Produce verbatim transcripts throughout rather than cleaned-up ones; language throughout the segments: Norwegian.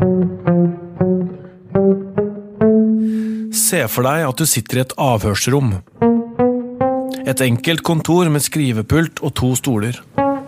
Se for deg at du sitter i et avhørsrom. Et enkelt kontor med skrivepult og to stoler.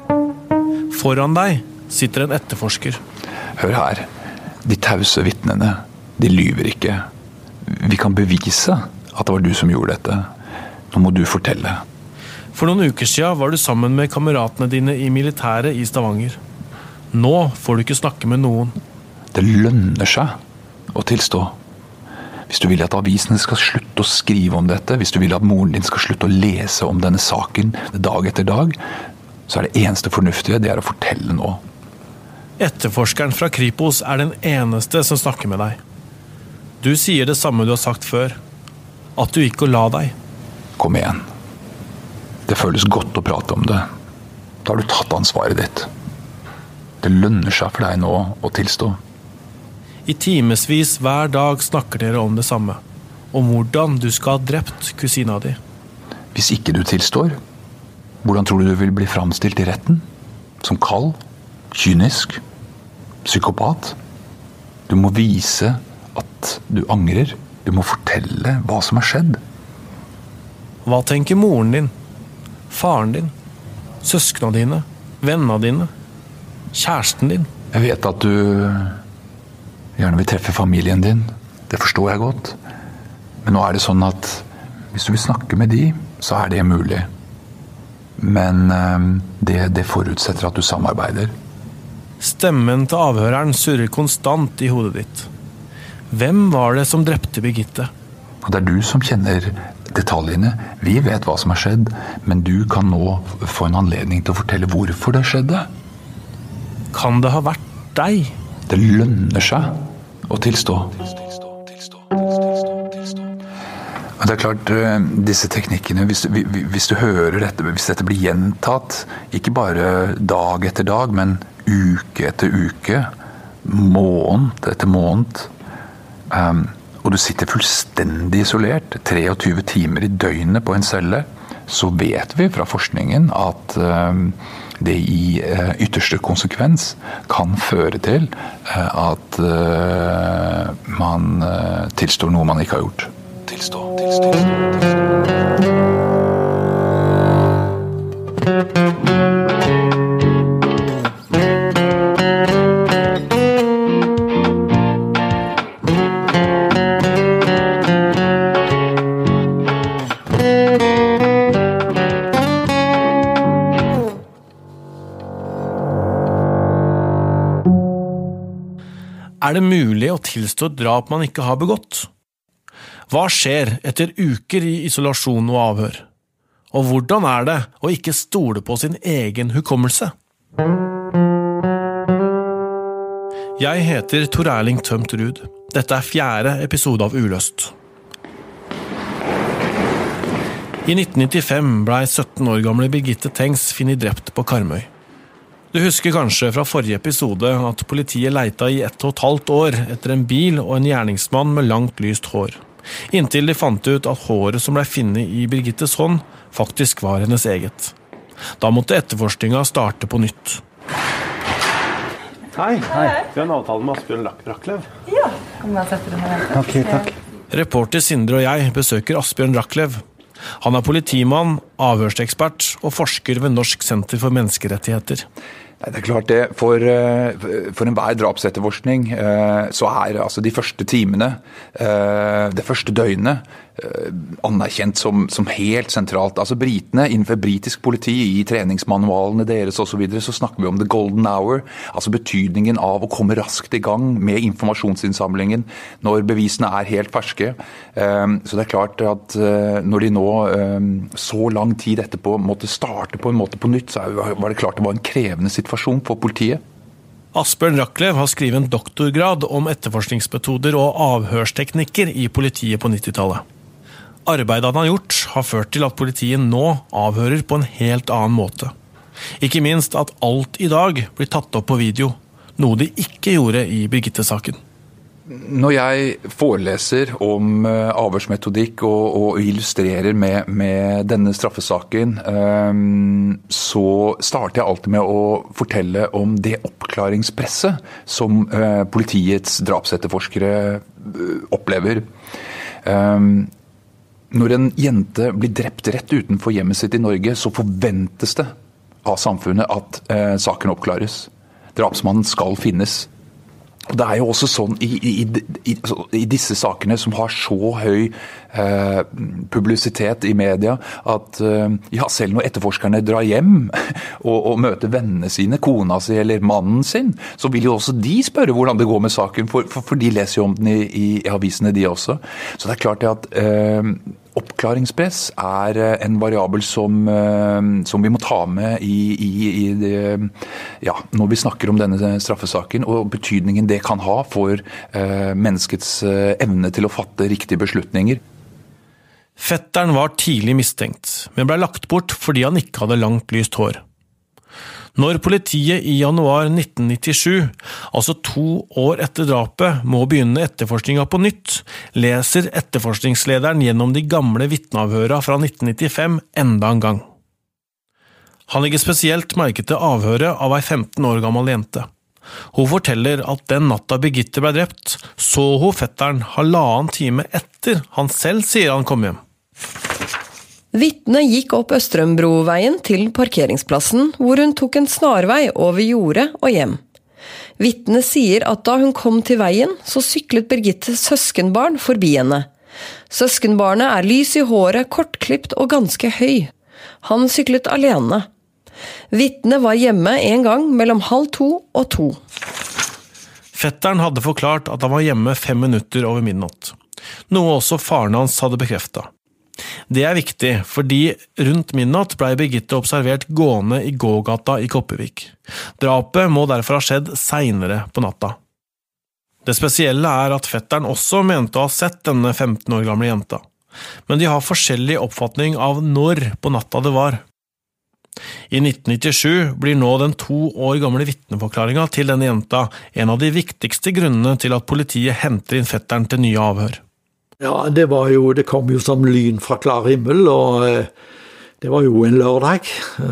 Foran deg sitter en etterforsker. Hør her, de tause vittnene, de lyver ikke. Vi kan bevise at det var du som gjorde dette. Nå må du fortelle. For noen uker siden var du sammen med kameratene dine i militæret i Stavanger. Nå får du ikke snakke med noen. Det lønner seg å tilstå. Hvis du vil at avisene skal slutte å skrive om dette, hvis du vil at moren din skal slutte å lese om denne saken dag etter dag, så er det eneste fornuftige det er å fortelle nå. Etterforskeren fra Kripos er den eneste som snakker med deg. Du sier det samme du har sagt før, at du ikke å la deg. Kom igjen. Det føles godt å prate om det. Da har du tatt ansvaret ditt. Det lønner seg for deg nå å tilstå. I timesvis hver dag snakker dere om det samme, om hvordan du skal ha drept kusina di. Hvis ikke du tilstår, hvordan tror du du vil bli framstilt i retten? Som kald, kynisk, psykopat? Du må vise at du angrer. Du må fortelle hva som har skjedd. Hva tenker moren din, faren din, søskene dine, vennene dine, kjæresten din? Jeg vet at du gjerne vil treffe familien din. Det forstår jeg godt. Men nå er det sånn at hvis du vil snakke med de, så er det mulig. Men det, det forutsetter at du samarbeider. Stemmen til avhøreren surrer konstant i hodet ditt. Hvem var det som drepte Birgitte? Og det er du som kjenner detaljene. Vi vet hva som har skjedd, men du kan nå få en anledning til å fortelle hvorfor det skjedde. Kan det ha vært deg? Det lønner seg å tilstå. Og det er klart, disse teknikkene, hvis, hvis du hører dette, hvis dette blir gjentatt, ikke bare dag etter dag, men uke etter uke, måned etter måned, um, og du sitter fullstendig isolert, treogtyve timer i døgnet på en celle, så vet vi fra forskningen at um, det i uh, ytterste konsekvens kan føre til uh, at uh, man uh, tilstår noe man ikke har gjort. Tilstå, tilstå, tilstå. Er det mulig å tilstå et drap man ikke har begått? Hva skjer etter uker i isolasjon og avhør? Og hvordan er det å ikke stole på sin egen hukommelse? Jeg heter Tor Erling Tømt Ruud. Dette er fjerde episode av Uløst. I nitten nittifem ble sytten år gamle Birgitte Tengs funnet drept på Karmøy. Du husker kanskje fra forrige episode at politiet leita i ett og et halvt år etter en bil og en gjerningsmann med langt lyst hår. Inntil de fant ut at håret som ble funnet i Birgittes hånd faktisk var hennes eget. Da måtte etterforskninga starte på nytt. Hei, hei. Vi har en avtale med Asbjørn Raklev. Ja, kan man sette det med? Ok, takk. Reporter Sindre og jeg besøker Asbjørn Raklev. Han er politimann, avhørsekspert og forsker ved Norsk Senter for Menneskerettigheter. Det er klart det, for, for enhver drapsetterforskning så er altså de første timene, det første døgnet, anerkjent som, som helt sentralt. Altså britene, innenfor britisk politi, i treningsmanualene deres og så videre, så snakker vi om the golden hour, altså betydningen av å komme raskt i gang med informasjonsinnsamlingen når bevisene er helt ferske. Så det er klart at når de nå så lang tid etterpå måtte starte på en måte på nytt, så var det klart det var en krevende situasjon for politiet. Asbjørn Raklev har skrevet en doktorgrad om etterforskningsmetoder og avhørsteknikker i politiet på nittitallet. Arbeidet han har gjort har ført til at politiet nå avhører på en helt annen måte. Ikke minst at alt i dag blir tatt opp på video, noe de ikke gjorde i Birgitte-saken. Når jeg foreleser om avhørsmetodikk og, og illustrerer med, med denne straffesaken, så starter jeg alltid med å fortelle om det oppklaringspresset som politiets drapsetterforskere opplever. Når en jente blir drept rett utenfor hjemmet sitt i Norge, så forventes det av samfunnet at saken oppklares. Drapsmannen skal finnes. Og det er jo også sånn i, i, i, i disse sakene som har så høy eh, publisitet i media, at eh, ja, selv når etterforskerne drar hjem og, og møter vennene sine, kona si eller mannen sin, så vil jo også de spørre hvordan det går med saken, for, for, for de leser jo om den i, i, i avisene de også. Så det er klart at eh, oppklaringspress er en variabel som, som vi må ta med i, i, i det, ja, når vi snakker om denne straffesaken, og betydningen det kan ha for eh, menneskets evne til å fatte riktige beslutninger. Fetteren var tidlig mistenkt, men ble lagt bort fordi han ikke hadde langt lyst hår. Når politiet i januar nitten nittisju, altså to år etter drapet, må begynne etterforskninga på nytt, leser etterforskningslederen gjennom de gamle vitneavhøra fra nitten nittifem enda en gang. Han legger spesielt merke til avhøret av ei femten år gammel jente. Hun forteller at den natta Birgitte ble drept, så hun fetteren halvannen time etter han selv sier han kom hjem. Vitnet gikk opp Østrømbroveien til parkeringsplassen, hvor hun tok en snarvei over jordet og hjem. Vitnet sier at da hun kom til veien, så syklet Birgittes søskenbarn forbi henne. Søskenbarnet er lys i håret, kortklipt og ganske høy. Han syklet alene. Vitnet var hjemme en gang mellom halv to og to. Fetteren hadde forklart at han var hjemme fem minutter over midnatt, noe også faren hans hadde bekreftet. Det er viktig, fordi rundt midnatt ble Birgitte observert gående i gågata i Kopervik. Drapet må derfor ha skjedd senere på natta. Det spesielle er at fetteren også mente å ha sett denne femten år gamle jenta, men de har forskjellig oppfatning av når på natta det var. I nitten nittisju blir nå den to år gamle vitneforklaringa til denne jenta en av de viktigste grunnene til at politiet henter inn fetteren til nye avhør. Ja, det var jo, det kom jo som lyn fra klar himmel, og det var jo en lørdag,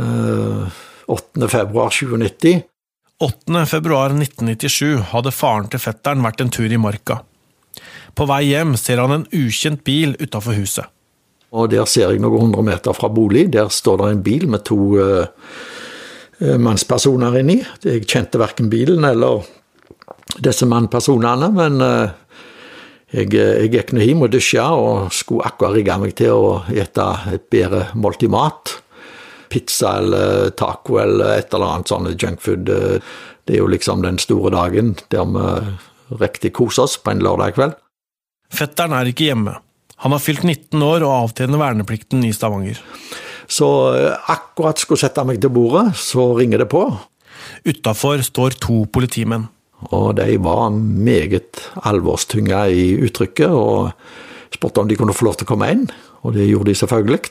åttende februar tjuenitti. åttende februar nitten nittisju hadde faren til fetteren vært en tur i marka. På vei hjem ser han en ukjent bil utenfor huset. Og der ser jeg noen hundre meter fra bolig, der står det en bil med to uh, mannspersoner inni. Jeg kjente hverken bilen eller disse mannpersonene, men uh, Jeg, jeg gikk nå hjem og dusja og skulle akkurat rigge meg til å ete et bedre måltid mat. Pizza eller taco eller et eller annet sånn junkfood. Det er jo liksom den store dagen der vi riktig koser oss på en lørdag kveld. Fetteren er ikke hjemme. Han har fylt nitten år og avtjener verneplikten i Stavanger. Så akkurat skulle sette meg til bordet, så ringer det på. Utenfor står to politimenn. Og de var meget alvorstynga i uttrykket, og spurte om de kunne få lov til å komme inn, og det gjorde de selvfølgelig.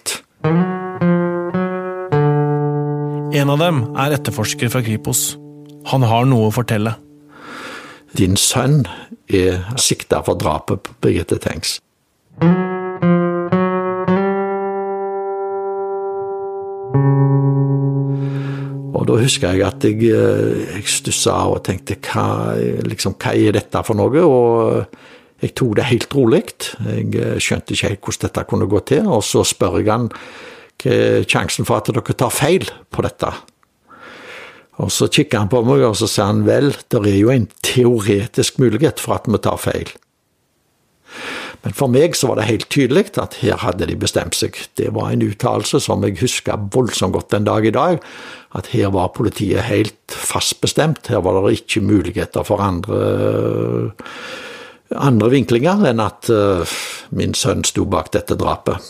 En av dem er etterforsker fra Kripos. Han har noe å fortelle. Din sønn er siktet for drapet på Birgitte Tengs. Og da husker jeg at jeg, jeg stusset og tenkte, hva, liksom, hva er dette for noe? Og jeg tog det helt roligt. Jeg skjønte ikke helt hvordan dette kunne gå til, og så spør jeg han, hva er sjansen for at dere tar feil på dette? Og så kikker han på meg, og så sier han, vel, det er jo en teoretisk mulighet for at vi tar feil. Men for meg så var det helt tydelig at her hadde de bestemt seg. Det var en uttalelse som jeg husker voldsomt godt den dag i dag, at her var politiet helt fast bestemt. Her var det ikke muligheter for andre, andre vinklinger enn at uh, min sønn stod bak dette drapet.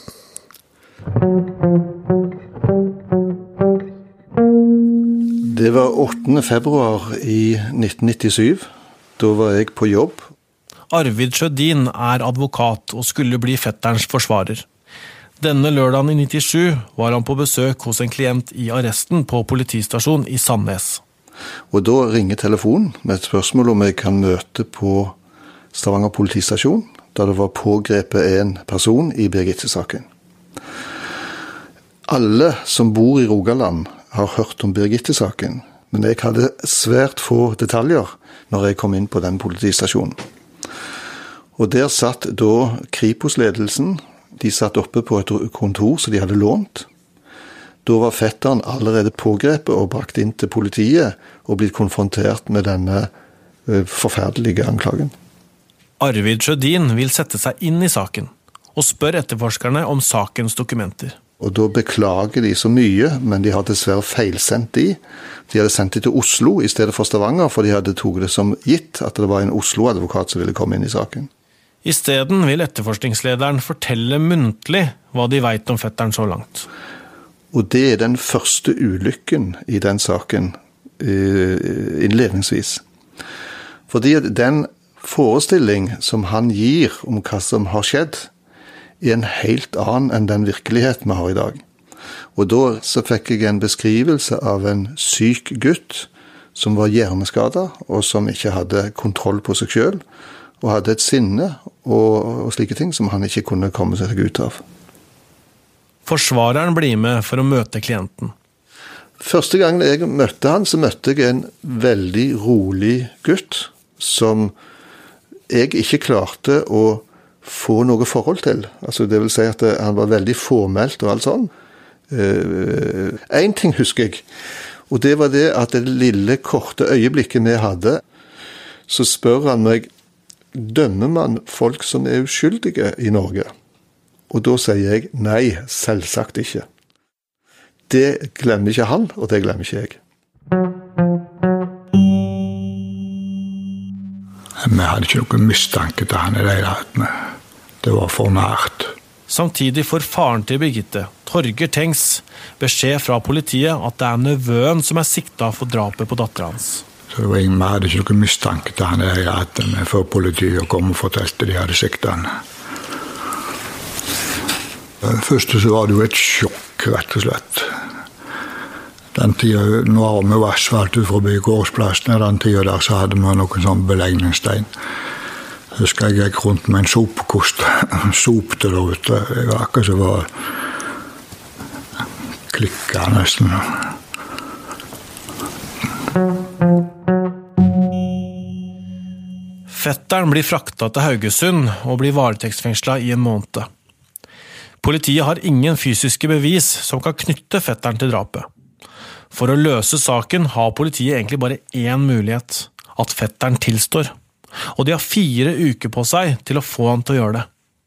Det var åttende februar i nitten nittisju. Da var jeg på jobb. Arvid Sjødin er advokat og skulle bli fetterens forsvarer. Denne lørdagen i nittisju var han på besøk hos en klient i arresten på politistasjon i Sandnes. Og da ringer telefonen med et spørsmål om jeg kan møte på Stavanger politistasjon, da det var pågrepet en person i Birgitte-saken. Alle som bor i Rogaland har hørt om Birgitte-saken, men jeg hadde svært få detaljer når jeg kom inn på den politistasjonen. Og der satt da Kripos-ledelsen, de satt oppe på et kontor som de hadde lånt. Da var fetteren allerede pågrepet og brakt inn til politiet og blitt konfrontert med denne forferdelige anklagen. Arvid Sjødin vil sette seg inn i saken og spør etterforskerne om sakens dokumenter. Og da beklager de så mye, men de hadde dessverre feilsendt de. De hadde sendt de til Oslo i stedet for Stavanger, for de hadde tog det som gitt at det var en Oslo-advokat som ville komme inn i saken. I stedet vil etterforskningslederen fortelle muntlig hva de vet om fetteren så langt. Og det er den første ulykken i den saken innledningsvis. Fordi den forestilling som han gir om hva som har skjedd, er en helt annen enn den virkelighet vi har i dag. Og da så fikk jeg en beskrivelse av en syk gutt som var hjerneskadet, og som ikke hadde kontroll på seg selv, og hadde et sinne og, og slike ting som han ikke kunne komme seg ut av. Forsvareren blir med for å møte klienten. Første gangen jeg møtte han, så møtte jeg en veldig rolig gutt, som jeg ikke klarte å få noe forhold til. Altså, det vil si at han var veldig formelt og alt sånn. Uh, en ting husker jeg, og det var det at det lille, korte øyeblikket vi hadde, så spør han meg, dømmer man folk som er uskyldige i Norge? Og da sier jeg, nei, selvsagt ikke. Det glemmer ikke han, og det glemmer ikke jeg. Vi hadde ikke noen mistanke til han i det hele tatt. Det var for nært. Samtidig får faren til Birgitte, Torger Tengs, beskjed fra politiet at det er nevøen som er siktet for drapet på datteren hans. Så det var ingen, vi hadde ikke noen mistanke til han i det hele tatt, men for politiet kom og fortalte de hadde siktet han. Først så var det jo et sjokk, rett og slett. Den tiden, nå har vi jo asfalt ut forbi gårdsplassen, og den tiden der så hadde vi noen sånn belegningsstein. Husker jeg gikk rundt med en sopekost, sopte der ute. Jeg var akkurat så var klikket nesten. Fetteren blir fraktet til Haugesund og blir varetektsfengslet i en måned. Politiet har ingen fysiske bevis som kan knytte fetteren til drapet. For å løse saken har politiet egentlig bare én mulighet, at fetteren tilstår. Og de har fire uker på seg til å få han til å gjøre det.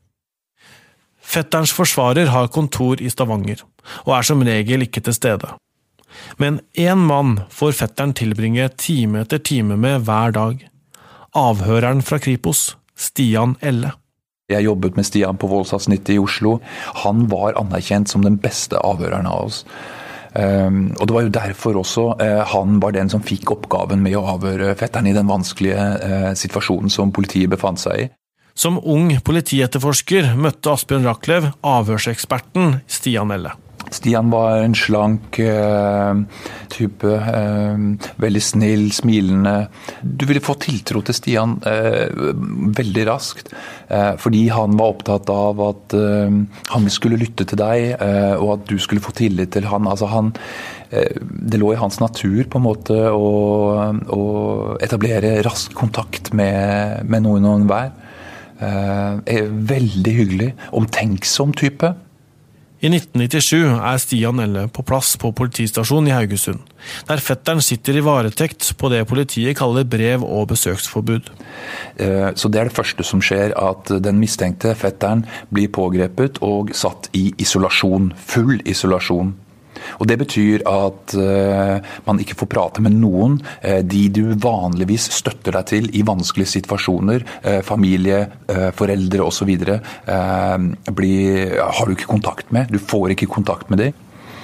Fetterens forsvarer har kontor i Stavanger, og er som regel ikke til stede. Men en mann får fetteren tilbringe time etter time med hver dag. Avhøreren fra Kripos, Stian Elle. Jeg jobbet med Stian på voldsavsnittet i Oslo. Han var anerkjent som den beste avhøreren av oss. Um, og det var jo derfor også uh, han var den som fikk oppgaven med å avhøre fetteren i den vanskelige uh, situasjonen som politiet befant seg i. Som ung politietterforsker møtte Asbjørn Rachlew avhørseksperten Stian Elle. Stian var en slank uh, type, uh, veldig snill, smilende. Du ville få tiltro til Stian uh, veldig raskt, uh, fordi han var opptatt av at uh, han skulle lytte til deg, uh, og at du skulle få tillit til han. Altså han, uh, det lå i hans natur på en måte å, å etablere rask kontakt med, med noen og enhver. Uh, er veldig hyggelig, omtenksom type. I nitten nittisju er Stian Elle på plass på politistasjonen i Haugesund, der fetteren sitter i varetekt på det politiet kaller brev- og besøksforbud. Så det er det første som skjer, at den mistenkte fetteren blir pågrepet og satt i isolasjon, full isolasjon. Og det betyr at uh, man ikke får prate med noen, uh, de du vanligvis støtter deg til i vanskelige situasjoner, uh, familie, uh, foreldre og så videre, uh, blir, har du ikke kontakt med, du får ikke kontakt med dem.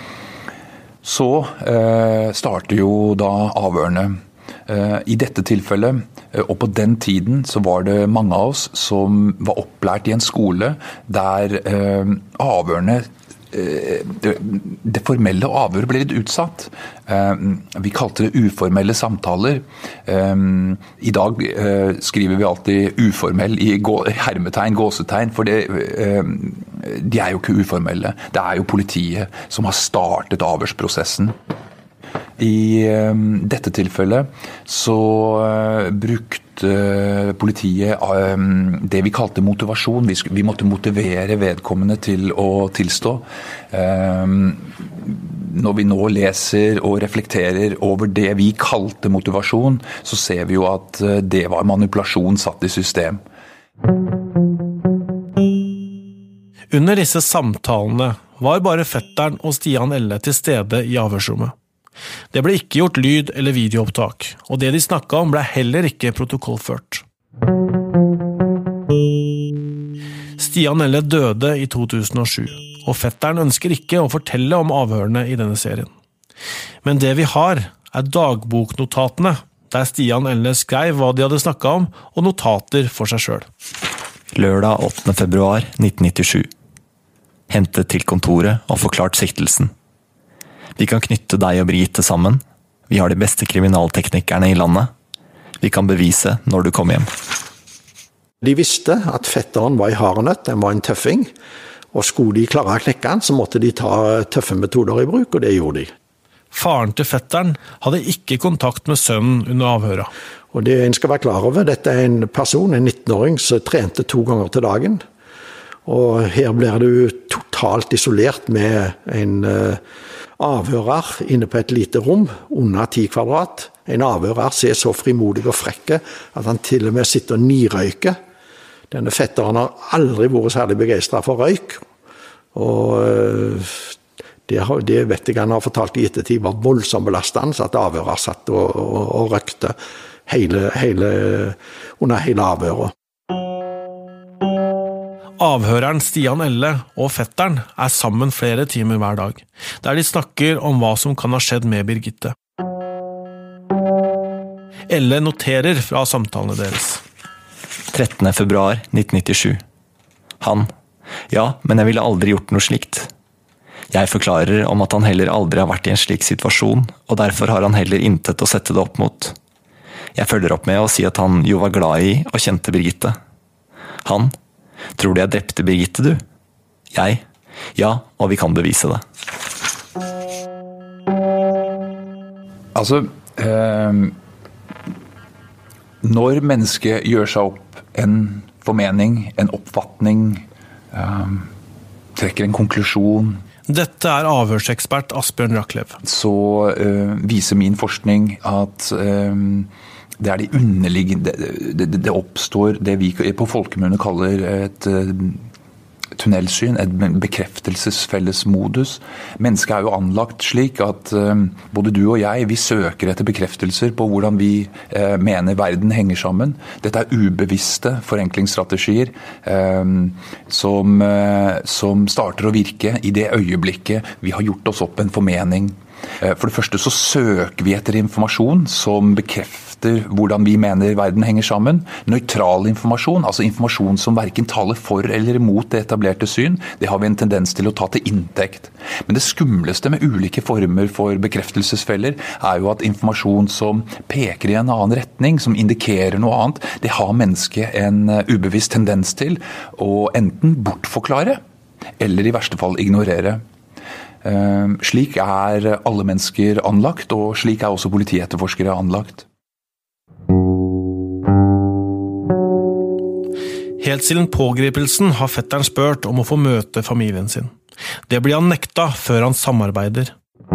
Så uh, starter jo da avhørene. Uh, I dette tilfellet, uh, og på den tiden, så var det mange av oss som var opplært i en skole der uh, avhørene det formelle avhøret ble litt utsatt. Vi kalte det uformelle samtaler. I dag skriver vi alltid uformell i hermetegn, gåsetegn, for det, de er jo ikke uformelle. Det er jo politiet som har startet avhørsprosessen. I um, dette tilfellet så uh, brukte uh, politiet um, det vi kalte motivasjon. Vi, vi måtte motivere vedkommende til å tilstå. Um, når vi nå leser og reflekterer over det vi kalte motivasjon, så ser vi jo at uh, det var manipulasjon satt i system. Under disse samtalene var bare fetteren og Stian Elle til stede i avhørsrommet. Det ble ikke gjort lyd- eller videoopptak, og det de snakket om ble heller ikke protokollført. Stian Elle døde i to tusen og sju, og fetteren ønsker ikke å fortelle om avhørene i denne serien. Men det vi har er dagboknotatene, der Stian Elle skrev hva de hadde snakket om, og notater for seg selv. Lørdag åttende februar nitten nittisju. Hentet til kontoret og forklart siktelsen. Vi kan knytte deg og Brigitte sammen. Vi har de beste kriminalteknikerne i landet. Vi kan bevise når du kommer hjem. De visste at fetteren var i harenøtt, den var en tøffing. Og skulle de klare å knekke han, så måtte de ta tøffe metoder i bruk, og det gjorde de. Faren til fetteren hadde ikke kontakt med sønnen under avhøret. Og det en skal være klar over, dette er en person, en nittenåring, som trente to ganger til dagen. Og her blir du totalt isolert med en avhører inne på et lite rom, under ti kvadrat. En avhører ser så frimodig og frekke at han til og med sitter og nirøyker. Denne fetteren har aldri vært særlig begeistret for røyk. Og det, har, det vet jeg han har fortalt i ettertid var voldsomt belastende, så at avhører satt og, og, og røykte hele, hele, under hele avhøret. Avhøreren Stian Elle og fetteren er sammen flere timer hver dag, der de snakker om hva som kan ha skjedd med Birgitte. Elle noterer fra samtalene deres. trettende februar nitten nittisju. Han. Ja, men jeg ville aldri gjort noe slikt. Jeg forklarer om at han heller aldri har vært i en slik situasjon, og derfor har han heller intet å sette det opp mot. Jeg følger opp med å si at han jo var glad i og kjente Birgitte. Han. Tror du jeg drepte Birgitte, du? Jeg? Ja, og vi kan bevise det. Altså, eh, når mennesket gjør seg opp en formening, en oppfatning, eh, trekker en konklusjon. Dette er avhørsekspert Asbjørn Raklev. Så eh, viser min forskning at eh, det er de underliggende, det, det, det oppstår det vi på folkemunne kaller et uh, tunnelsyn, et bekreftelsesfellesmodus. Mennesket er jo anlagt slik at uh, både du og jeg, vi søker etter bekreftelser på hvordan vi uh, mener verden henger sammen. Dette er ubevisste forenklingsstrategier uh, som, uh, som starter å virke i det øyeblikket vi har gjort oss opp en formening. For det første så søker vi etter informasjon som bekrefter hvordan vi mener verden henger sammen. Nøytral informasjon, altså informasjon som hverken taler for eller imot det etablerte syn, det har vi en tendens til å ta til inntekt. Men det skumleste med ulike former for bekreftelsesfeller er jo at informasjon som peker i en annen retning, som indikerer noe annet, det har mennesket en ubevisst tendens til å enten bortforklare eller i verste fall ignorere. Uh, slik er alle mennesker anlagt, og slik er også politietterforskere anlagt. Helt siden pågripelsen har fetteren spurt om å få møte familien sin. Det blir han nekta før han samarbeider.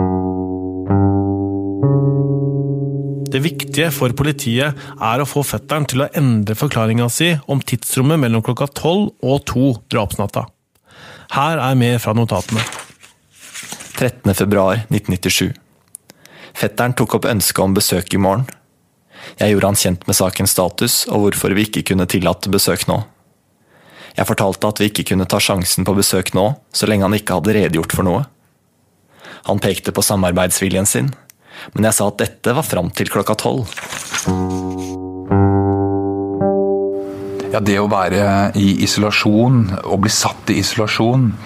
Det viktige for politiet er å få fetteren til å endre forklaringen sin om tidsrommet mellom klokka tolv og to drapsnatta. Her er mer fra notatene. trettende februar nitten nittisju. Fetteren tok opp ønsket om besøk i morgen. Jeg gjorde han kjent med sakens status og hvorfor vi ikke kunne tillate besøk nå. Jeg fortalte at vi ikke kunne ta sjansen på besøk nå, så lenge han ikke hadde redegjort for noe. Han pekte på samarbeidsviljen sin, men jeg sa at dette var fram til klokka tolv. Ja, det å være i isolasjon, og bli satt i isolasjon,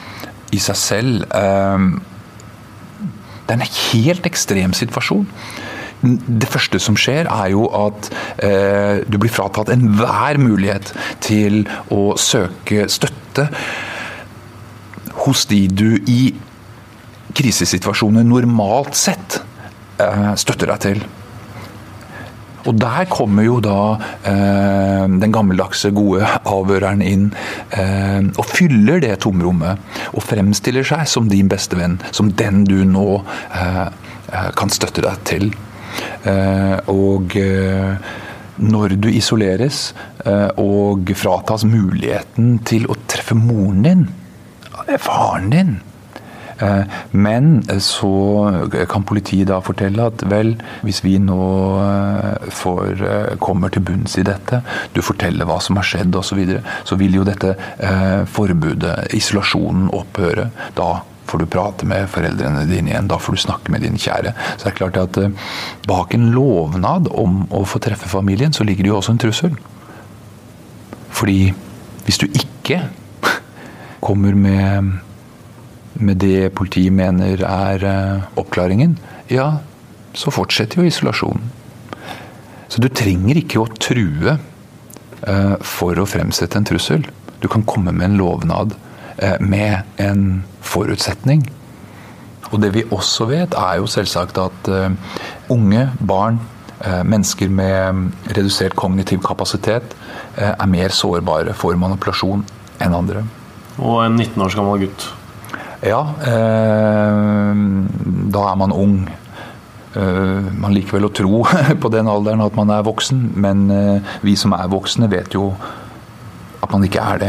i seg selv eh, det er en helt ekstrem situasjon. Det første som skjer er jo at eh, du blir fratatt enhver mulighet til å søke støtte hos de du i krisesituasjoner normalt sett eh, støtter deg til. Og der kommer jo da eh, den gammeldagse gode avhøreren inn eh, og fyller det tomrommet og fremstiller seg som din beste venn, som den du nå eh, kan støtte deg til. Eh, og eh, når du isoleres eh, og fratas muligheten til å treffe moren din, faren din, men så kan politiet da fortelle at vel, hvis vi nå får, kommer til bunns i dette, du forteller hva som har skjedd og så videre, så vil jo dette eh, forbudet, isolasjonen opphøre. Da får du prate med foreldrene dine igjen, da får du snakke med din kjære. Så det er klart at eh, bak en lovnad om å få treffe familien, så ligger det jo også en trussel. Fordi hvis du ikke kommer med med det politiet mener er uh, oppklaringen, ja, så fortsetter jo isolasjonen. Så du trenger ikke å true uh, for å fremsette en trussel. Du kan komme med en lovnad uh, med en forutsetning. Og det vi også vet er jo selvsagt at uh, unge, barn, uh, mennesker med redusert kognitiv kapasitet uh, er mer sårbare for manipulasjon enn andre. Og en nitten års gammel gutt. Ja, eh, da er man ung. Eh, man liker vel å tro på den alderen at man er voksen, men eh, vi som er voksne vet jo at man ikke er det.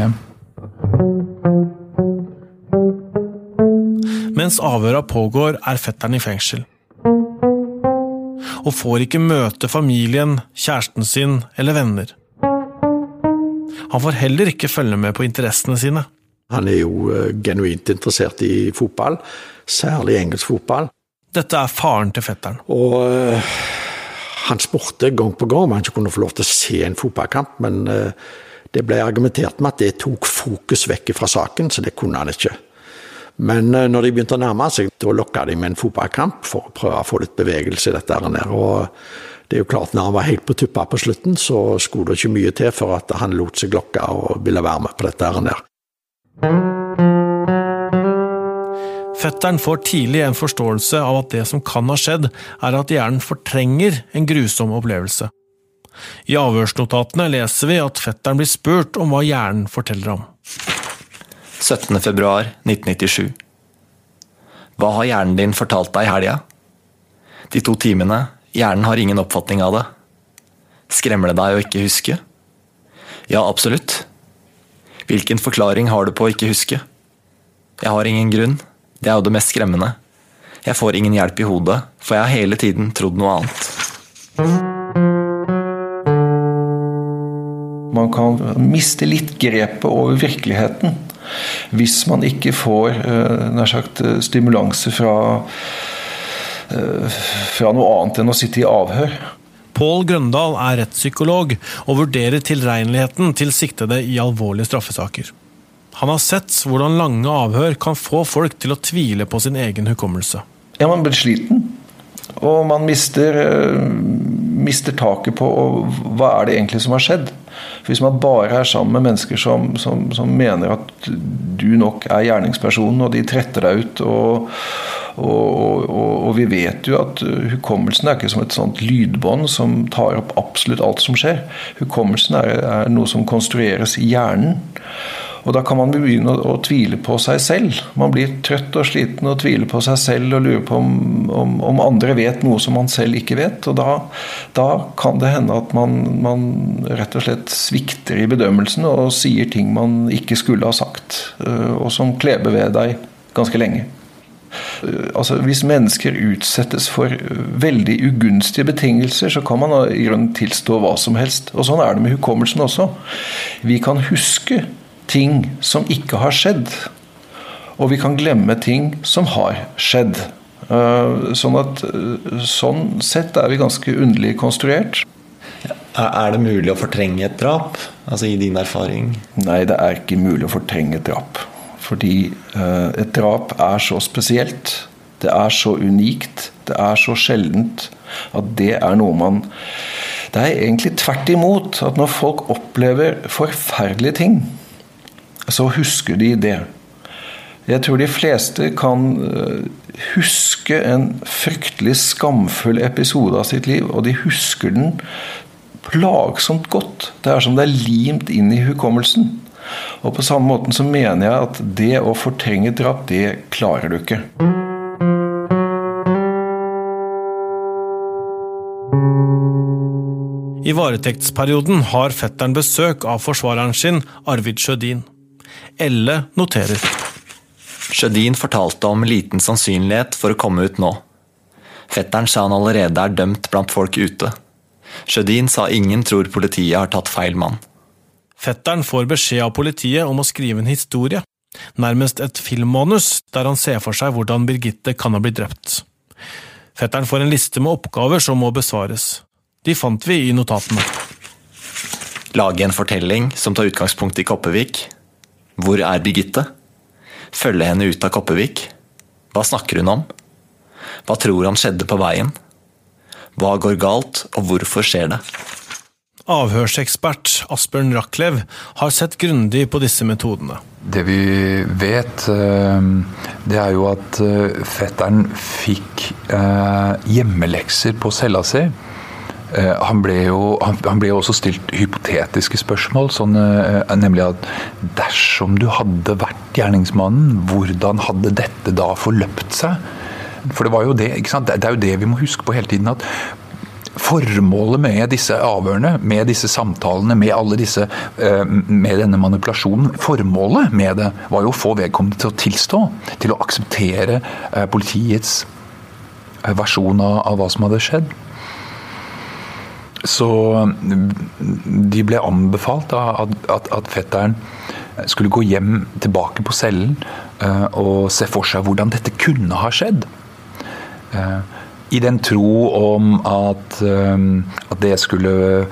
Mens avhøra pågår er fetteren i fengsel. Og får ikke møte familien, kjæresten sin eller venner. Han får heller ikke følge med på interessene sine. Han er jo genuint interessert i fotball, særlig engelsk fotball. Dette er faren til fetteren. Og uh, han spurte gang på gang om han ikke kunne få lov til å se en fotballkamp, men uh, det ble argumentert med at det tok fokus vekk fra saken, så det kunne han ikke. Men uh, når de begynte å nærme seg, da lokket de med en fotballkamp for å prøve å få litt bevegelse i dette her. Og det er jo klart, når han var helt på tuppa på slutten, så skulle det ikke mye til for at han lot seg lokke og ville være med på dette her. Fetteren får tidlig en forståelse av at det som kan ha skjedd, er at hjernen fortrenger en grusom opplevelse. I avhørsnotatene leser vi at fetteren blir spurt om hva hjernen forteller om. syttende februar nitten nittisju. Hva har hjernen din fortalt deg i helga? De to timene, hjernen har ingen oppfatning av det. Skremmer det deg å ikke huske? Ja, absolutt. Hvilken forklaring har du på å ikke huske? Jeg har ingen grunn. Det er jo det mest skremmende. Jeg får ingen hjelp i hodet, for jeg har hele tiden trodd noe annet. Man kan miste litt grepet over virkeligheten hvis man ikke får nær sagt, stimulanse fra, fra noe annet enn å sitte i avhør. Pål Grøndal er rettspsykolog og vurderer tilregneligheten til siktede i alvorlige straffesaker. Han har sett hvordan lange avhør kan få folk til å tvile på sin egen hukommelse. Ja, man blir sliten, og man mister, mister taket på hva er det egentlig som har skjedd. Hvis man bare er sammen med mennesker som, som, som mener at du nok er gjerningspersonen, og de tretter deg ut, og Og, og, og vi vet jo at hukommelsen er ikke som et sånt lydbånd som tar opp absolutt alt som skjer. Hukommelsen er, er noe som konstrueres i hjernen. Og da kan man begynne å, å tvile på seg selv. Man blir trøtt og sliten og tviler på seg selv og lurer på om, om, om andre vet noe som man selv ikke vet. Og da, da kan det hende at man, man rett og slett svikter i bedømmelsen og sier ting man ikke skulle ha sagt, og som kleber ved deg ganske lenge. Altså, hvis mennesker utsettes for veldig ugunstige betingelser, så kan man i grunnen tilstå hva som helst. Og sånn er det med hukommelsen også. Vi kan huske ting som ikke har skjedd, og vi kan glemme ting som har skjedd. Sånn at sånn sett er vi ganske underlig konstruert. Er det mulig å fortrenge et drap? Altså i din erfaring? Nei, det er ikke mulig å fortrenge et drap. Fordi eh, et drap er så spesielt, det er så unikt, det er så sjeldent, at det er noe man... Det er egentlig tvert imot, at når folk opplever forferdelige ting, så husker de det. Jeg tror de fleste kan huske en fryktelig skamfull episode av sitt liv, og de husker den plagsomt godt. Det er som det er limt inn i hukommelsen. Og på samme måten så mener jeg at det å fortrenge drap, det klarer du ikke. I varetektsperioden har fetteren besøk av forsvareren sin, Arvid Sjødin. Elle noterer. Sjødin fortalte om liten sannsynlighet for å komme ut nå. Fetteren sa han allerede er dømt blant folk ute. Sjødin sa ingen tror politiet har tatt feil mann. Fetteren får beskjed av politiet om å skrive en historie, nærmest et filmmanus, der han ser for seg hvordan Birgitte kan ha blitt drept. Fetteren får en liste med oppgaver som må besvares. De fant vi i notatene. Lage en fortelling som tar utgangspunkt i Kopervik. Hvor er Birgitte? Følge henne ut av Kopervik. Hva snakker hun om? Hva tror han skjedde på veien? Hva går galt, og hvorfor skjer det? Avhørsekspert Asbjørn Raklev har sett grundig på disse metodene. Det vi vet, det er jo at fetteren fikk hjemmelekser på cella si. Han ble jo han ble også stilt hypotetiske spørsmål, sånn, nemlig at dersom du hadde vært gjerningsmannen, hvordan hadde dette da forløpt seg? For det var jo det, ikke sant? Det er jo det vi må huske på hele tiden, at formålet med disse avhørene, med disse samtalene, med alle disse, med denne manipulasjonen, formålet med det var jo å få vedkommende til å tilstå, til å akseptere politiets versjon av hva som hadde skjedd. Så de ble anbefalt at, at, at fetteren skulle gå hjem tilbake på cellen og se for seg hvordan dette kunne ha skjedd. I den tro om at, at det skulle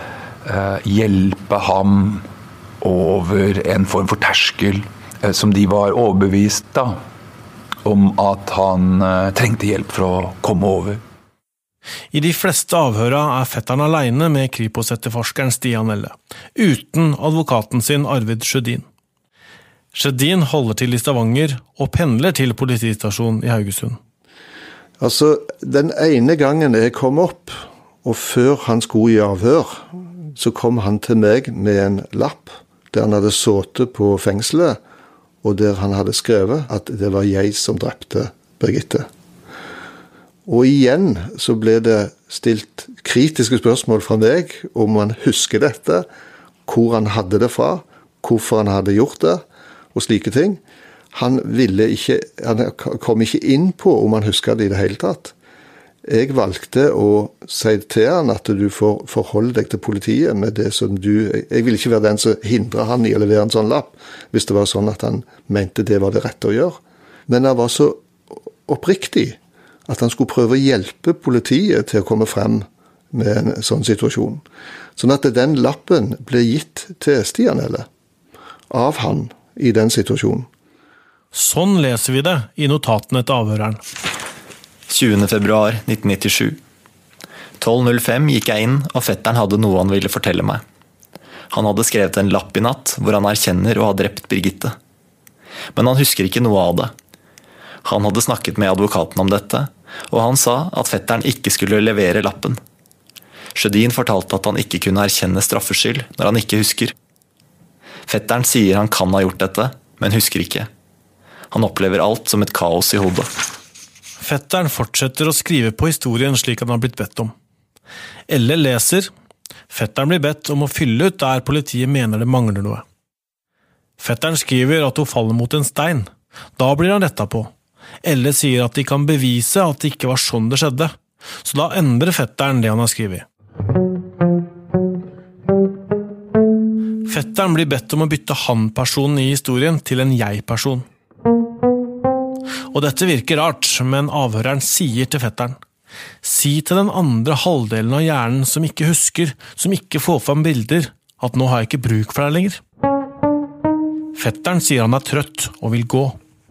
hjelpe ham over en form for terskel som de var overbevist da, om at han trengte hjelp for å komme over. I de fleste avhøra er fetteren alene med Kripos-etterforskeren Stian Elle, uten advokaten sin Arvid Sjødin. Sjødin holder til i Stavanger og pendler til politistasjonen i Haugesund. Altså, den ene gangen jeg kom opp, og før han skulle i avhør, så kom han til meg med en lapp der han hadde sittet på fengselet, og der han hadde skrevet at det var jeg som drepte Birgitte. Og igjen så ble det stilt kritiske spørsmål fra meg om han husker dette, hvor han hadde det fra, hvorfor han hadde gjort det, og slike ting. Han, ville ikke, han kom ikke inn på om han husker det i det hele tatt. Jeg valgte å si til han at du får forholde deg til politiet med det som du... Jeg ville ikke være den som hindret han i å levere en sånn lapp, hvis det var sånn at han mente det var det rette å gjøre. Men han var så oppriktig at han skulle prøve å hjelpe politiet til å komme frem med en sånn situasjon. Sånn at den lappen ble gitt til Stian Elle av han i den situasjonen. Sånn leser vi det i notatene til avhøreren. tjuende februar nitten nittisju. tolv null fem gikk jeg inn, og fetteren hadde noe han ville fortelle meg. Han hadde skrevet en lapp i natt hvor han erkjenner å ha drept Birgitte. Men han husker ikke noe av det. Han hadde snakket med advokaten om dette, og han sa at fetteren ikke skulle levere lappen. Sjødin fortalte at han ikke kunne erkjenne straffskyld når han ikke husker. Fetteren sier han kan ha gjort dette, men husker ikke. Han opplever alt som et kaos i hodet. Fetteren fortsetter å skrive på historien slik han har blitt bedt om. Elle leser. Fetteren blir bedt om å fylle ut der politiet mener det mangler noe. Fetteren skriver at hun faller mot en stein. Da blir han rettet på. Elle sier at de kan bevise at det ikke var sånn det skjedde, så da endrer fetteren det han har skrivet. Fetteren blir bedt om å bytte han-personen i historien til en jeg-person. Og dette virker rart, men avhøreren sier til fetteren: si til den andre halvdelen av hjernen som ikke husker, som ikke får fram bilder, at nå har jeg ikke bruk for deg lenger. Fetteren sier han er trøtt og vil gå.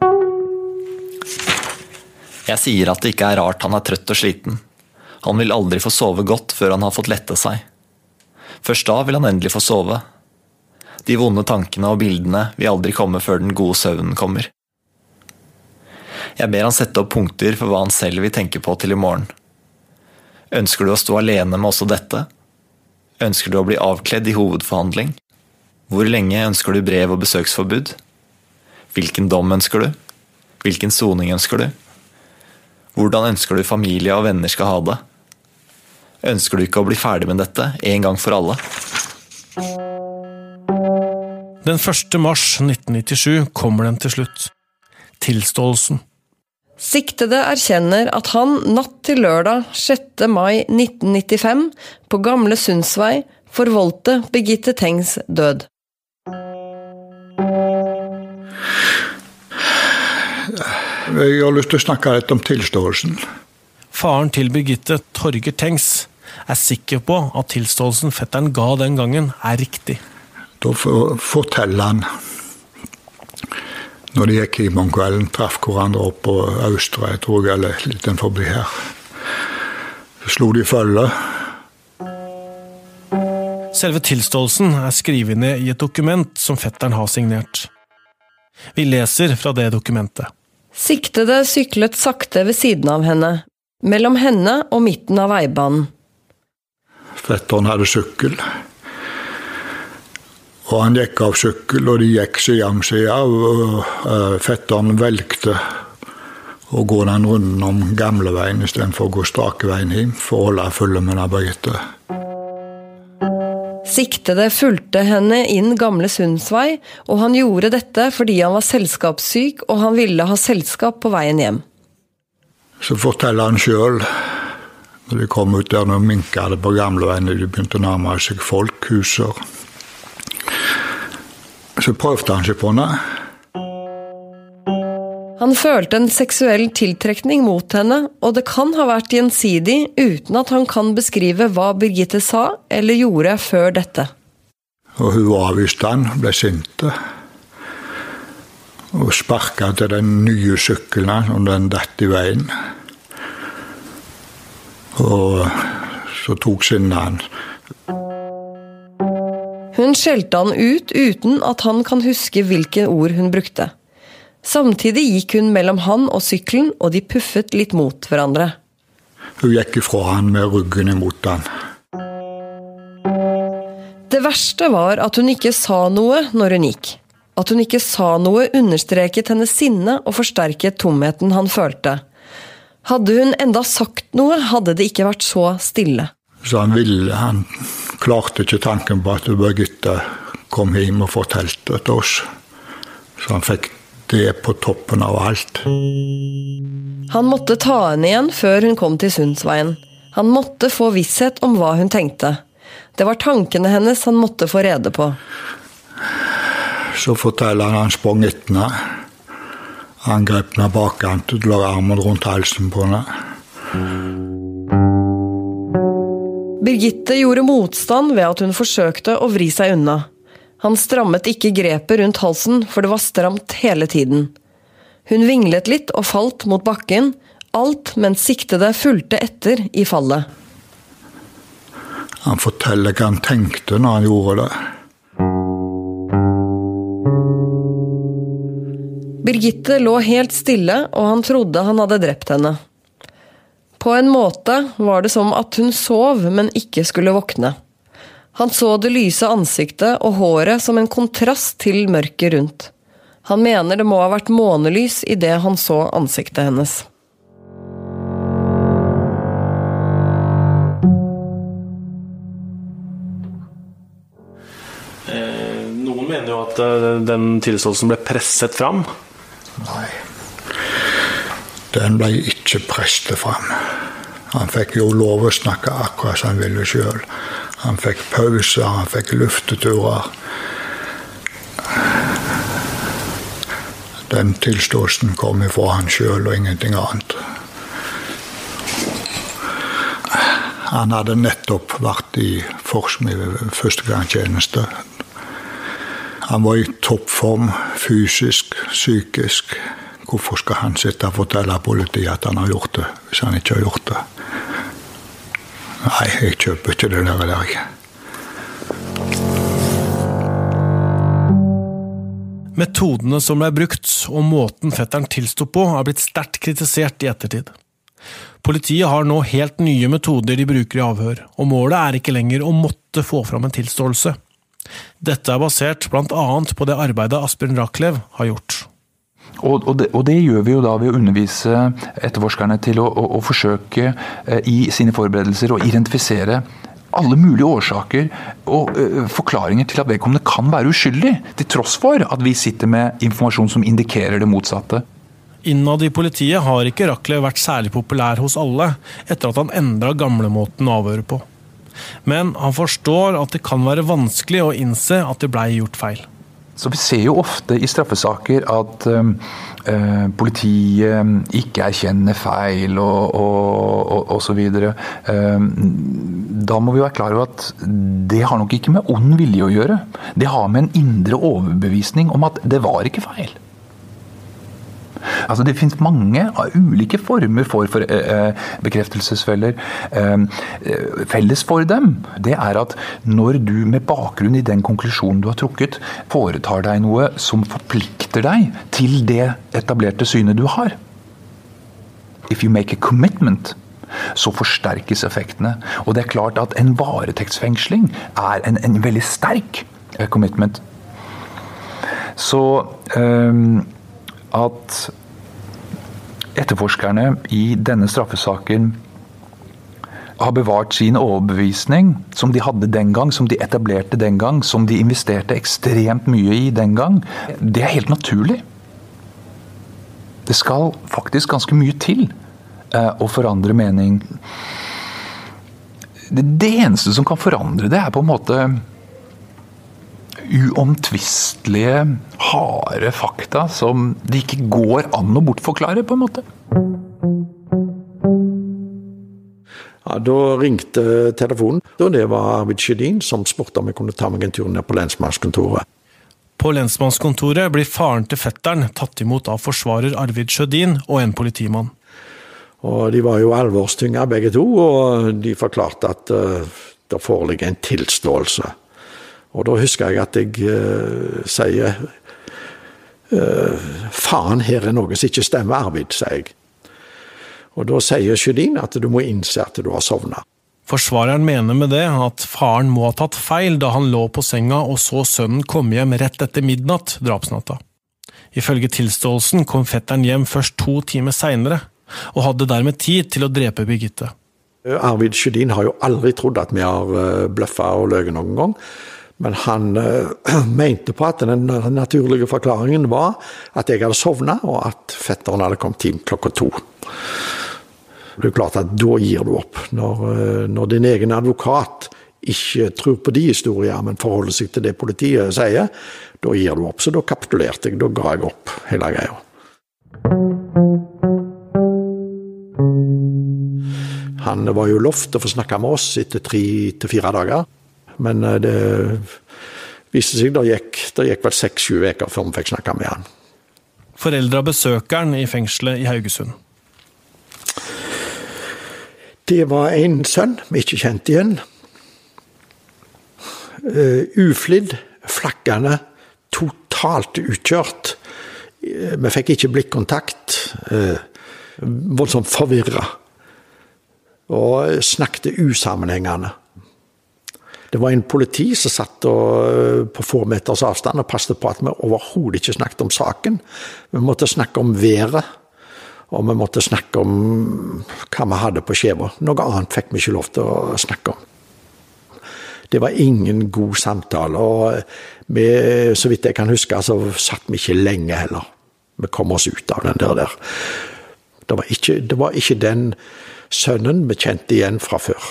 Jeg sier at det ikke er rart han er trøtt og sliten. Han vil aldri få sove godt før han har fått lette seg. Først da vil han endelig få sove. De vonde tankene og bildene vil aldri komme før den gode søvnen kommer. Jeg ber han sette opp punkter for hva han selv vil tenke på til i morgen. Ønsker du å stå alene med også dette? Ønsker du å bli avkledd i hovedforhandling? Hvor lenge ønsker du brev og besøksforbud? Hvilken dom ønsker du? Hvilken soning ønsker du? Hvordan ønsker du familie og venner skal ha det? Ønsker du ikke å bli ferdig med dette en gang for alle? Den første mars nitten nittisju kommer den til slutt. Tilståelsen. Siktede erkjenner at han natt til lørdag sjette mai nitten nittifem på Gamle Sundsvei forvoldte Birgitte Tengs død. Jeg har lyst til å snakke litt om tilståelsen. Faren til Birgitte, Torger Tengs, er sikker på at tilståelsen fetteren ga den gangen er riktig. Da forteller han når de gikk hjem om kvelden, traff hverandre opp på Østre, jeg tror jeg, eller litt den forbi her. Så slo de følge. Selve tilståelsen er skrevet ned i et dokument som fetteren har signert. Vi leser fra det dokumentet. Siktede syklet sakte ved siden av henne, mellom henne og midten av veibanen. Fetteren hadde sykkel. Og han gikk av sykkel, og de gikk side om side, og fetteren velgte å gå den runden om gamle veien, i stedet for å gå strake veien hjem, for å holde følge med Birgitte. Siktede fulgte henne inn Gamle Sundsvei, og han gjorde dette fordi han var selskapssyk, og han ville ha selskap på veien hjem. Så forteller han selv, når de kom ut der, når de minket på gamle veien, de begynte å nærme seg folk, huser. Så prøvde han seg på henne. Han følte en seksuell tiltrekning mot henne, og det kan ha vært gjensidig uten at han kan beskrive hva Birgitte sa eller gjorde før dette. Og hun avviste han, ble sinte. Og sparket til den nye sykkelen, og den datt i veien. Og så tok sinnet han. Hun skjelte han ut uten at han kan huske hvilke ord hun brukte. Samtidig gikk hun mellom han og sykkelen, og de puffet litt mot hverandre. Hun gikk ifra han med ryggen imot han. Det verste var at hun ikke sa noe når hun gikk. At hun ikke sa noe understreket hennes sinne og forsterket tomheten han følte. Hadde hun enda sagt noe, hadde det ikke vært så stille. Så han ville, han klarte ikke tanken på at Birgitte kom hjem og fortalte til oss. Så han fikk det på toppen av alt. Han måtte ta henne igjen før hun kom til Sundsveien. Han måtte få visshet om hva hun tenkte. Det var tankene hennes han måtte få rede på. Så forteller han han sprang etter henne. Han grep henne bakkant og la armen rundt halsen på henne. Birgitte gjorde motstand ved at hun forsøkte å vri seg unna. Han strammet ikke grepet rundt halsen, for det var stramt hele tiden. Hun vinglet litt og falt mot bakken, alt mens siktede fulgte etter i fallet. Han forteller hva han tenkte når han gjorde det. Birgitte lå helt stille, og han trodde han hadde drept henne. På en måte var det som at hun sov, men ikke skulle våkne. Han så det lyse ansiktet og håret som en kontrast til mørket rundt. Han mener det må ha vært månelys i det han så ansiktet hennes. Eh, noen mener jo at den tilståelsen ble presset fram. Nei. Den ble ikke presset fram. Han fikk jo lov å snakke akkurat som han ville selv. Han fikk pauser, han fikk lufteturer. Den tilståelsen kom ifra han selv og ingenting annet. Han hadde nettopp vært i Forsmi ved første gang tjeneste. Han var i toppform, fysisk, psykisk. Hvorfor skal han sitte og fortelle politiet at han har gjort det, hvis han ikke har gjort det? Nei, jeg kjøper ikke det der der ikke. Metodene som ble brukt, og måten fetteren tilstod på, har blitt sterkt kritisert i ettertid. Politiet har nå helt nye metoder de bruker i avhør, og målet er ikke lenger å måtte få fram en tilståelse. Dette er basert blant annet på det arbeidet Asbjørn Rachlew har gjort. Og, og, det, og det gjør vi jo da ved å undervise etterforskerne til å, å, å forsøke eh, i sine forberedelser å identifisere alle mulige årsaker og uh, forklaringer til at vedkommende kan være uskyldig, til tross for at vi sitter med informasjon som indikerer det motsatte. Innad i politiet har ikke Rachlew vært særlig populær hos alle, etter at han endret gamlemåten å avhøre på. Men han forstår at det kan være vanskelig å innse at det ble gjort feil. Så vi ser jo ofte i straffesaker at um, uh, politiet ikke erkjenner feil og, og, og, og så videre. Um, da må vi være klar over at det har nok ikke med ond vilje å gjøre. Det har med en indre overbevisning om at det var ikke feil. Altså det finnes mange ulike former for, for eh, bekreftelsesfeller. Eh, felles for dem, det er at når du med bakgrunn i den konklusjonen du har trukket, foretar deg noe som forplikter deg til det etablerte synet du har. If you make a commitment, så forsterkes effektene. Og det er klart at en varetektsfengsling er en, en veldig sterk eh, commitment. Så eh, at etterforskerne i denne straffesaken har bevart sin overbevisning som de hadde den gang, som de etablerte den gang, som de investerte ekstremt mye i den gang, det er helt naturlig. Det skal faktisk ganske mye til eh, å forandre mening. Det, det eneste som kan forandre det er på en måte uomtvistelige, harde fakta som det ikke går an å bortforklare på en måte. Ja, da ringte telefonen, og det var Arvid Sjødin som spurte om jeg kunne ta meg en tur ned på lensmannskontoret. På lensmannskontoret blir faren til fetteren tatt imot av forsvarer Arvid Sjødin og en politimann. Og de var jo alvorstynga begge to, og de forklarte at uh, det foreligger en tilståelse. Og da husker jeg at jeg uh, sier uh, faen, her er noe som ikke stemmer, Arvid, sier jeg. Og da sier Sjødin at du må innse at du har sovnet. Forsvareren mener med det at faren må ha tatt feil da han lå på senga og så sønnen komme hjem rett etter midnatt drapsnatta. Ifølge tilståelsen kom fetteren hjem først to timer senere, og hadde dermed tid til å drepe Birgitte. Arvid Sjødin har jo aldri trodd at vi har bløffet og løget noen gang. Men han uh, mente på at den naturlige forklaringen var at jeg hadde sovnet, og at fetteren hadde kommet hjem klokka to. Det er klart at da gir du opp. Når, uh, når din egen advokat ikke tror på de historier, men forholder seg til det politiet sier, da gir du opp. Så da kapitulerte jeg, da ga jeg opp hele greia. Han var jo lovt å få snakke med oss etter tre til fire dager. Men det viste seg, da gikk, det gikk vel seks-sju veker før vi fikk snakke med han. Foreldra besøker han i fengselet i Haugesund. Det var en sønn vi ikke kjente igjen. Uh, uflidd, flakkende, totalt utkjørt. Uh, vi fikk ikke blikkontakt. Uh, voldsomt forvirret. Og snakket usammenhengende. Det var en politi som satt og, på få meters avstand og passet på at vi overhodet ikke snakket om saken. Vi måtte snakke om været, og vi måtte snakke om hva vi hadde på skjeva. Noe annet fikk vi ikke lov til å snakke om. Det var ingen god samtale, og vi, så vidt jeg kan huske, så satt vi ikke lenge heller. Vi kom oss ut av den der. der. Det var ikke, det var ikke den sønnen vi kjente igjen fra før.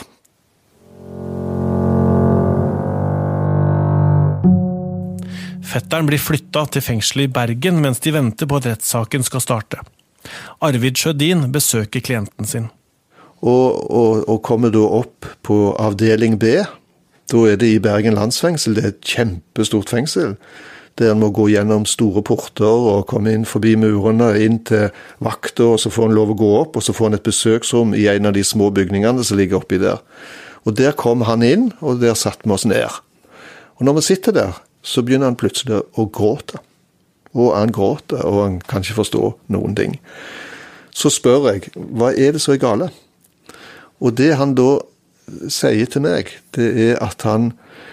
Fetteren blir flyttet til fengselet i Bergen mens de venter på at rettssaken skal starte. Arvid Sjødin besøker klienten sin. Og, og, og kommer da opp på avdeling B. Da er det i Bergen landsfengsel. Det er et kjempestort fengsel. der han må gå gjennom store porter og komme inn forbi murene, inn til vakter, og så får han lov å gå opp, og så får han et besøksrom i en av de små bygningene som ligger oppi der. Og der kom han inn, og der satt vi oss ned. Og når vi sitter der, så begynner han plutselig å gråte. Og han gråter, og han kan ikke forstå noen ting. Så spør jeg, hva er det så er gale? Og det han da sier til meg, det er at han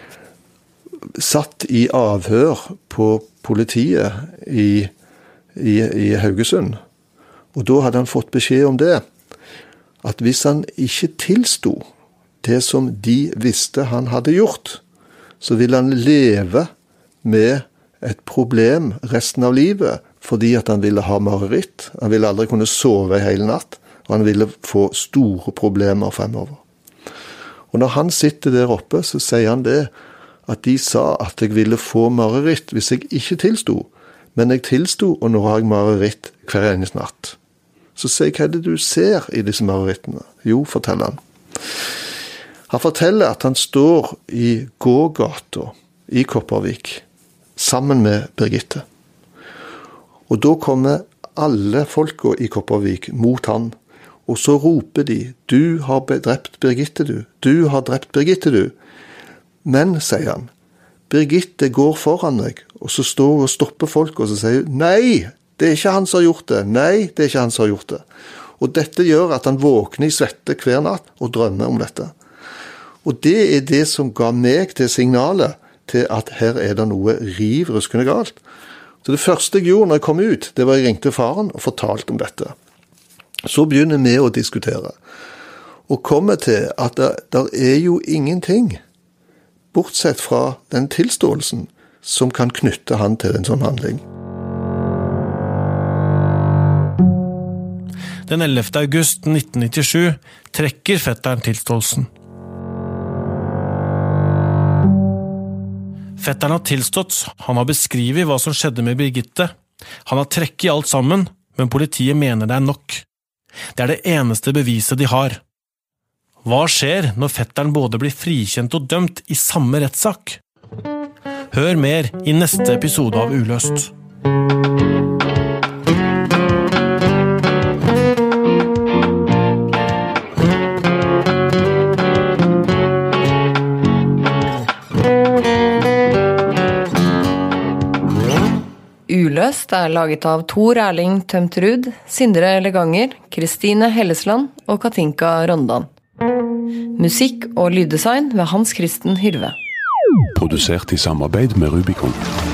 satt i avhør på politiet i, i, i Haugesund. Og da hadde han fått beskjed om det, at hvis han ikke tilstod det som de visste han hadde gjort, så ville han leve med et problem resten av livet, fordi at han ville ha mareritt, han ville aldri kunne sove i hele natt, og han ville få store problemer fremover. Og når han sitter der oppe, så sier han det, at de sa at jeg ville få mareritt hvis jeg ikke tilstod, men jeg tilstod, og nå har jeg mareritt hver eneste natt. Så sier jeg, hva er det du ser i disse marerittene? Jo, forteller han. Han forteller at han står i gågata i Kopervik, sammen med Birgitte. Og da kommer alle folka i Kopervik mot han, og så roper de, du har drept Birgitte du, du har drept Birgitte du. Men, sier han, Birgitte går foran deg, og så står hun og stopper folk, og så sier hun, nei, det er ikke han som har gjort det, nei, det er ikke han som har gjort det. Og dette gjør at han våkner i svette hver natt, og drømmer om dette. Og det er det som ga meg til signalet, til at her er det noe riv ruskende galt. Så det første jeg gjorde når jeg kom ut, det var jeg ringte faren og fortalte om dette. Så begynner vi å diskutere. Og kommer til at det, det er jo ingenting, bortsett fra den tilståelsen, som kan knytte han til en sånn handling. Den ellevte august nitten nittisju trekker fetteren tilståelsen. Fetteren har tilstått, han har beskrivet hva som skjedde med Birgitte. Han har trekket i alt sammen, men politiet mener det er nok. Det er det eneste beviset de har. Hva skjer når fetteren både blir frikjent og dømt i samme rettssak? Hør mer i neste episode av Uløst. Uløst er laget av Tor Erling Tømterud, Sindre Leganger, Kristine Hellesland og Katinka Rondan. Musikk og lyddesign ved Hans Kristen Hyrve. Produsert i samarbeid med Rubicon.